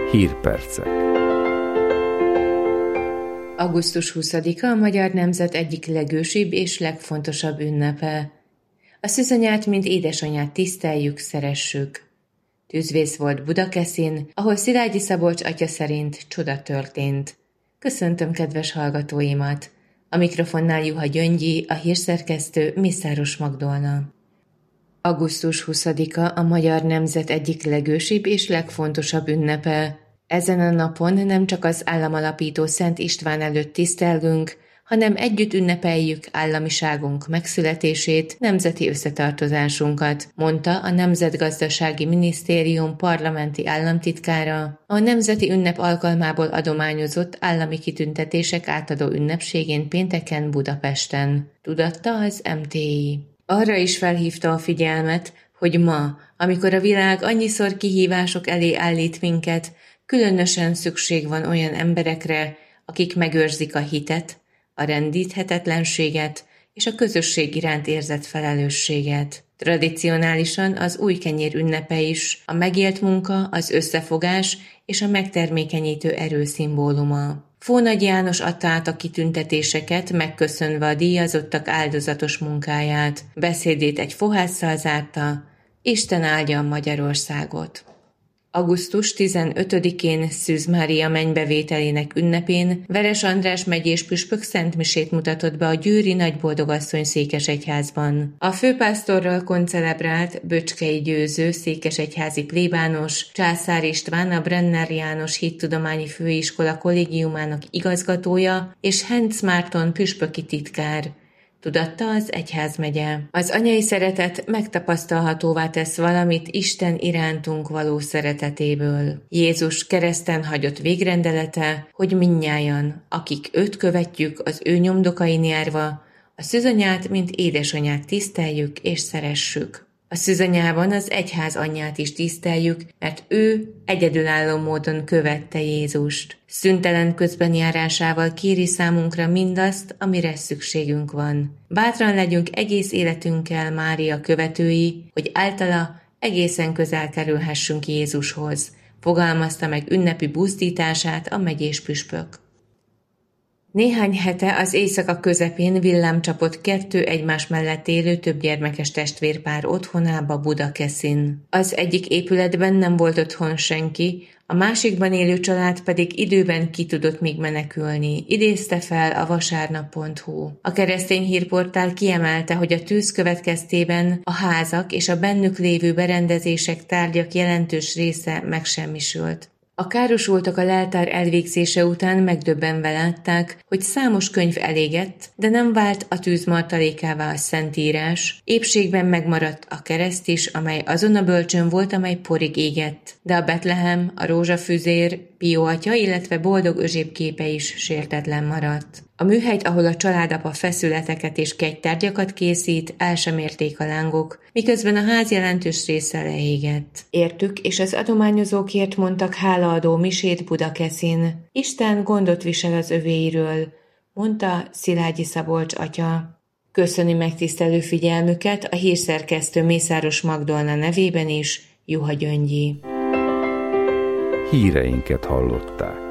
Hírpercek. Augusztus 20-a a magyar nemzet egyik legősibb és legfontosabb ünnepe. A szűzanyát, mint édesanyát tiszteljük, szeressük. Tűzvész volt Budakeszin, ahol Szilágyi Szabolcs atya szerint csoda történt. Köszöntöm kedves hallgatóimat! A mikrofonnál Juha Gyöngyi, a hírszerkesztő Mészáros Magdolna. Augusztus 20-a a magyar nemzet egyik legősibb és legfontosabb ünnepe. Ezen a napon nem csak az államalapító Szent István előtt tisztelgünk, hanem együtt ünnepeljük államiságunk megszületését, nemzeti összetartozásunkat, mondta a Nemzetgazdasági Minisztérium parlamenti államtitkára a nemzeti ünnep alkalmából adományozott állami kitüntetések átadó ünnepségén pénteken Budapesten, tudatta az MTI. Arra is felhívta a figyelmet, hogy ma, amikor a világ annyiszor kihívások elé állít minket, különösen szükség van olyan emberekre, akik megőrzik a hitet, a rendíthetetlenséget és a közösség iránt érzett felelősséget. Tradicionálisan az új kenyér ünnepe is a megélt munka, az összefogás és a megtermékenyítő erő szimbóluma. Fónagy János adta át a kitüntetéseket, megköszönve a díjazottak áldozatos munkáját. Beszédét egy fohásszal zárta: Isten áldja Magyarországot! Augusztus 15-én Szűz Mária mennybevételének ünnepén Veres András megyés püspök szentmisét mutatott be a győri Nagyboldogasszony székesegyházban. A főpásztorral koncelebrált Böcskei Győző székesegyházi plébános, Császár István a Brenner János Hittudományi Főiskola kollégiumának igazgatója és Hentz Márton püspöki titkár, tudatta az egyházmegye. Az anyai szeretet megtapasztalhatóvá tesz valamit Isten irántunk való szeretetéből. Jézus kereszten hagyott végrendelete, hogy mindnyájan, akik őt követjük az ő nyomdokain járva, a szűzanyát, mint édesanyát tiszteljük és szeressük. A szűzanyában az egyház anyját is tiszteljük, mert ő egyedülálló módon követte Jézust. Szüntelen közbenjárásával kéri számunkra mindazt, amire szükségünk van. Bátran legyünk egész életünkkel Mária követői, hogy általa egészen közel kerülhessünk Jézushoz, fogalmazta meg ünnepi buzdítását a megyés püspök. Néhány hete az éjszaka közepén villám csapott 2 egymás mellett élő többgyermekes testvérpár otthonába Budakeszin. Az egyik épületben nem volt otthon senki, a másikban élő család pedig időben ki tudott még menekülni, idézte fel a vasárnap.hu. A keresztény hírportál kiemelte, hogy a tűz következtében a házak és a bennük lévő berendezések, tárgyak jelentős része megsemmisült. A károsultak a leltár elvégzése után megdöbbenve látták, hogy számos könyv elégett, de nem vált a tűz martalékává a Szentírás. Épségben megmaradt a kereszt is, amely azon a bölcsön volt, amely porig égett. De a Betlehem, a rózsafüzér, Pió atya, illetve Boldog Özséb képe is sértetlen maradt. A műhelyt, ahol a családapa feszületeket és kegytárgyakat készít, el sem érték a lángok, miközben a ház jelentős része leégett. Értük és az adományozókért mondtak hálaadó misét Budakeszin. Isten gondot visel az övéiről, mondta Szilágyi Szabolcs atya. Köszöni megtisztelő figyelmüket a hírszerkesztő Mészáros Magdolna nevében is, Juha Gyöngyi. Híreinket hallották.